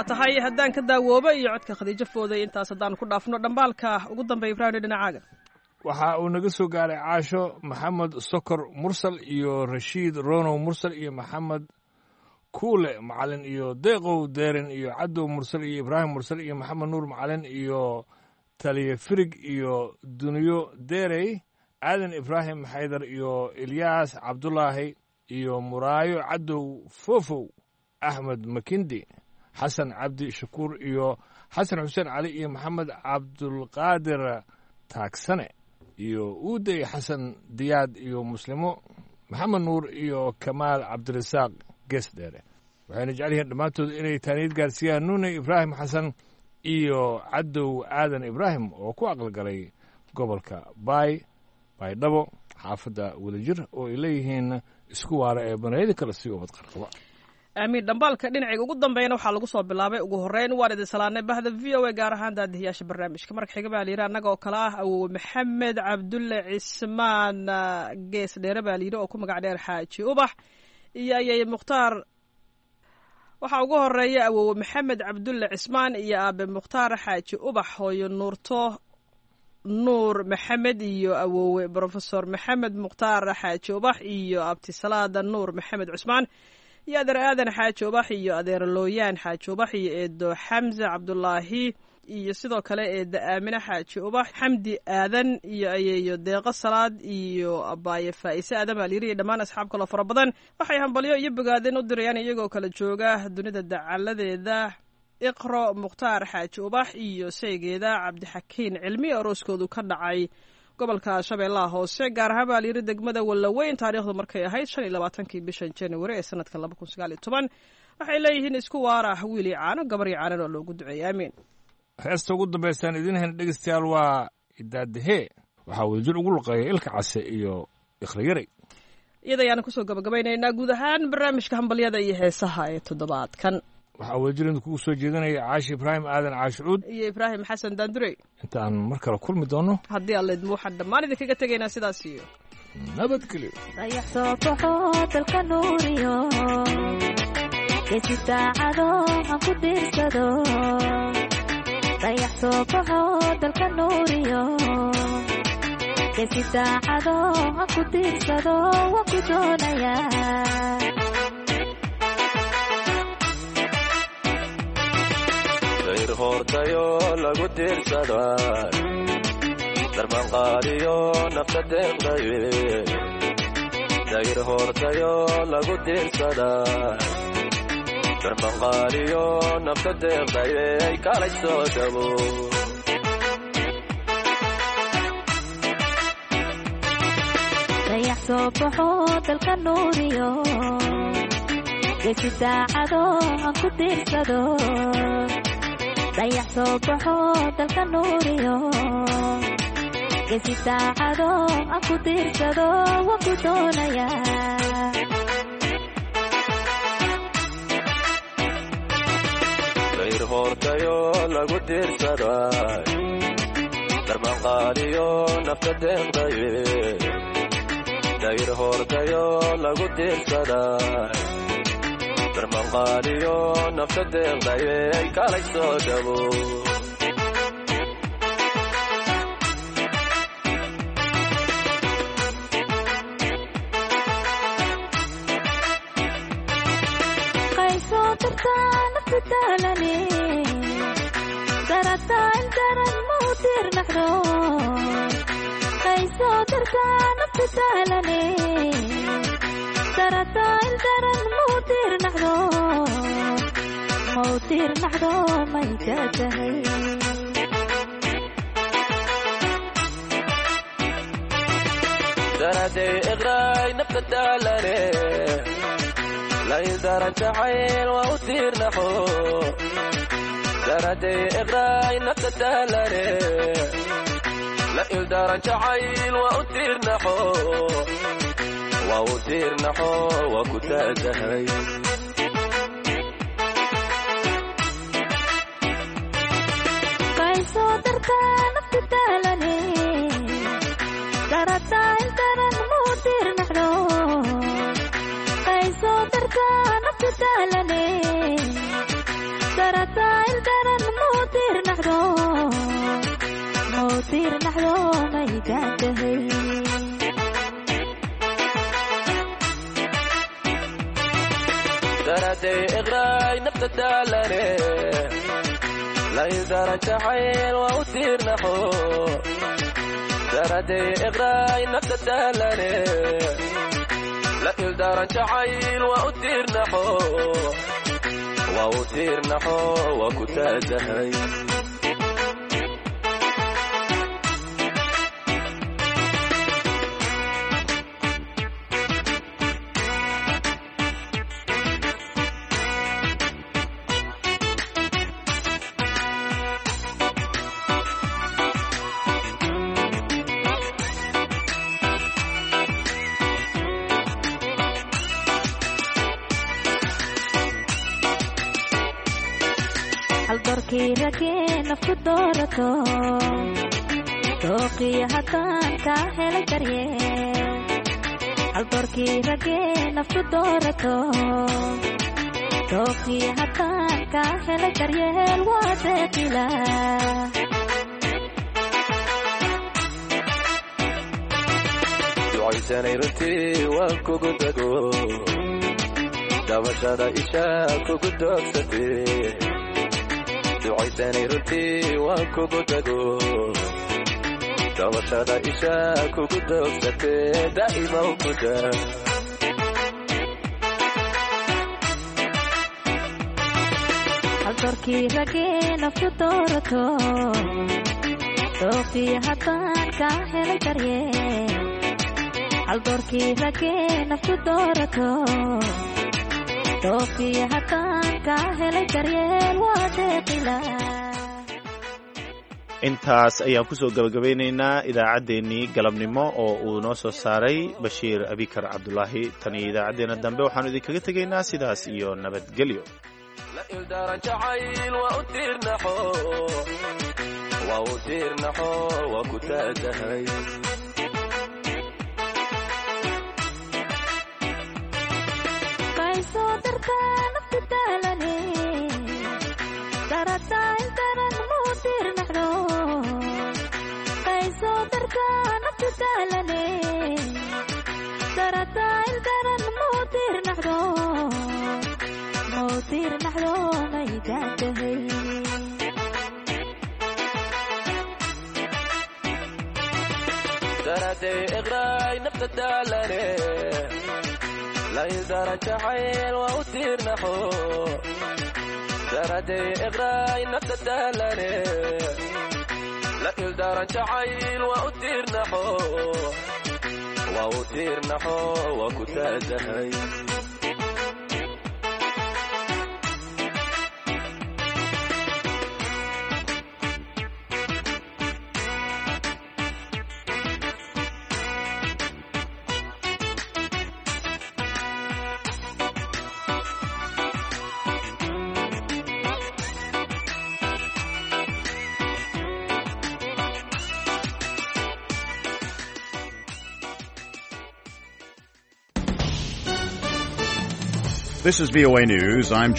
Speaker 20: waa tahay haddaan ka daawooba iyo codka khadiijo fooday intaas haddaan ku dhaafno dhambaalka ugu dambeeya ibraahim dhinacaaga
Speaker 21: waxa uu naga soo gaaray caasho maxamed sokor mursal iyo rashiid ronow mursal iyo maxamed kuule macalin iyo deeqow deerin iyo cadow mursal iyo ibraahim mursal iyo maxamed nuur macalin iyo taliye firig iyo duniyo deerey aadan ibraahim xaydar iyo ilyaas cabdulaahi iyo muraayo cadow fofow axmed makindi xasan cabdi shakuur iyo xasan xuseen cali iyo maxamed cabdulqaadir taagsane iyo uuday xasan diyaad iyo muslimo maxamed nuur iyo kamaal cabdirasaaq gees dheere waxayna jecel yihiin dhammaantood inay taaniyad gaarsiiyaan nuune ibraahim xasan iyo cadow aadan ibraahim oo ku aqalgalay gobolka baydhabo xaafadda wadajir oo ay leeyihiin isku waara ee banayada kale si ubad qarqaba
Speaker 20: aamiin dhambaalka dhinacayga ugu dambeeyana waxaa lagu soo bilaabay ugu horreyn waan idin salaanay bahda v o a gaar ahaan daadihiyaasha barnaamijka marka xiga baa layidhi annaga oo kale ah awowe maxamed cabdulle cismaan gees dheere baa layidhi oo ku magac dheer xaaji ubax iyo ayay mukhtaar waxaa ugu horeeya awowe maxamed cabdulle cismaan iyo aabe mukhtaar xaaji ubax hooyo nuurto nuur maxamed iyo awowe brofesor maxamed mukhtaar xaaji ubax iyo abtisalaada nuur maxamed cusmaan iyo adeer aadan xaaji ubax iyo adeer looyaan xaaji ubax iyo eedo xamse cabdulaahi iyo sidoo kale eeda aamine xaaji ubax xamdi aadan iyo ayeeyo deeqo salaad iyo abaaye faa'ise aadan baa layiri iyo dhammaan asxaab kaloo fara badan waxay hambalyo iyo bogaadin u dirayaan iyagoo kala jooga dunida dacaladeeda iqro mukhtaar xaaji ubax iyo saygeeda cabdixakiin cilmi arooskoodu ka dhacay gobolka shabeellaha hoose gaar ahaan baa layiri degmada wallaweyn taariikhdu markay ahayd 25 bishan january ee sanadka 2019 waxay leeyihiin isku waara wiil iyo caano gabar iyo caano oo loogu duceeyay aamiin
Speaker 21: heesta ugu dambaysaan idin hayn dhegeystayaal waa idaadahee waxaa wadajir ugu luqeeya ilka case iyo ikhriyari
Speaker 20: iyada ayaana kusoo gabagabaynaynaa guud ahaan barnaamijka hambalyada iyo heesaha ee toddobaadkan
Speaker 21: waxaa wadajir idinkugu soo jeedinaya caashi ibraahim aadan caashicuud
Speaker 20: iyo ibraahim xasan daandurey
Speaker 21: intaan mar kale kulmi doono
Speaker 20: haddii alla idmo waxaan dhammaan idinkaga tegaynaa sidaas iyo
Speaker 21: nabadgelyo
Speaker 1: dayax soo baxo dalka nuuriyo geesi saacado aan ku diirsado dayax soo baxo dalka nuuriyo geesi saacado aan ku diirsado waan ku doonayaa
Speaker 4: dayr hoortayo lagu diirsadaa darmanqaadiyo nafta deeqdaye dayr hoortayo lagu diirsadaa darmanqaadiyo nafta deeqdaye ay kalay soo dhabo
Speaker 1: dayax soo baxo dalka nuuriyo geesi saacado aan ku diirsado dayax soo baxo dalka nuuriyo geesi saacado aan ku diirsado waan ku doonayaa
Speaker 4: dayr hoortayo lagu diirsadaa darmanqaadiyo nafta deeqdaye dayr hoortayo lagu diirsadaa darmanqaadiyo nafta deeqdaye ay kalay soo dhabo
Speaker 1: qaysoo dartaa nafta daalane darataa ildaran mau diirnaxdo qaysoo dartaa nafta daalane darataa ildaran mau diirnaxdo may ka tahay
Speaker 4: daraday iqraay nafta daalane la ildaran jacayl waa u diirnaxo daraday iqraay nafta daalane la ildaran jacayl waa u diirnaxo waa u diirnaxo waa ku taagahay
Speaker 1: qaysoo dartaa nafta daalane darataa ildaran mau diirnaxdo qaysoo dartaa nafta daalane darataa
Speaker 4: daraday iqraay nafta daalane la ildaran jacayl waa u tiirnaxo daraday iqraay nafta daalane la ildaran jacayl waa u tiirnaxo waa u tiirnaxo waa ku taadahay
Speaker 1: haldoorkii ragee nafku doorato dooqiyo haddaan kaa helay daryeel haldoorkii ragee nafku doorato dooqiyo haddaan kaa helay daryeel waa deeqila
Speaker 4: ducaysanay runtii waan kugu dago dabashada ishaa kugu doogsatee ducaysanay runtii waan kugu dago dabashada ishaa kugu doogsatee daa'ima u kuda
Speaker 1: haldoorkii ragee nafku doorato dooqiyo haddaan kaa helay daryeel haldoorkii ragee nafku doorato dooqiyo haddaan kaa helay daryeel waa deeqila
Speaker 2: intaas ayaan kusoo gabagabeynaynaa idaacaddeenii galabnimo oo uu noo soo saaray bashiir abikar cabdulaahi tan iyo idaacaddeenna dambe waxaanu idinkaga tegaynaa sidaas iyo nabadgelyo
Speaker 4: la ildaran jacayl waa u tiirnaxo waa u tiirnaxo waa ku taadahay
Speaker 1: kaysoo dartaa nafta daalane darataa intanan muu tiirnaxdo kaysoo dartaa nafta daalane darataa intanan muu tiirnaxdo maydaantahay
Speaker 4: daraday iqraay nafta daalane la ildaran jacayl waa u tiirnaxo daraday iqraay nafta daalane la ildaran jacayl waa u tiirnaxo waa u tiirnaxo waa ku taadahay
Speaker 6: This is VOA News. I'm